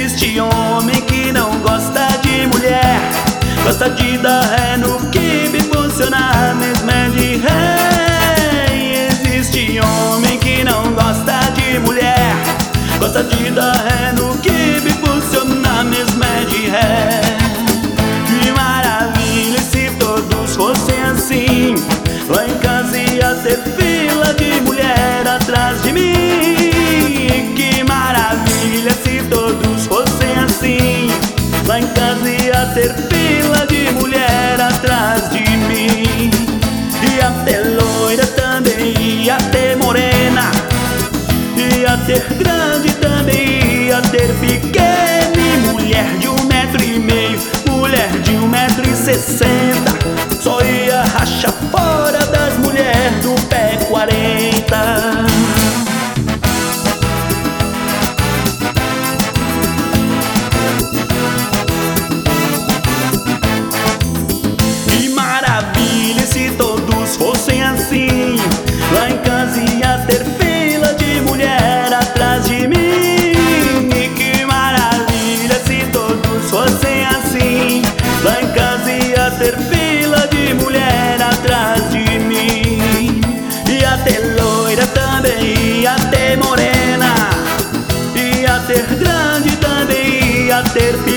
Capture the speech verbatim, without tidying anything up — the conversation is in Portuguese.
existe homem que não gosta de mulher, gosta de dar ré no quibe, funcionar mesmo é de ré. Existe homem que não gosta de mulher, gosta de dar ré no quibe, funcionar mesmo é de ré. Que maravilha se todos fossem assim, lá em casa ia ter fila de mulher atrás de mim. Que maravilha se todos fossem assim, lá em casa ia ter fila de mulher atrás de mim. Ia ter loira também, ia ter morena, ia ter grande também, ia ter pequena, e mulher de um metro e meio, mulher de um metro e sessenta. Só ia rachar fora das mulheres do pé quarenta. Que maravilha se todos fossem assim, lá em casa ia ter fila de mulher atrás de mim. E que maravilha se todos fossem assim, lá em casa ia ter fila de mulher atrás de mim. Ia ter loira também, ia ter morena, ia ter grande também, ia ter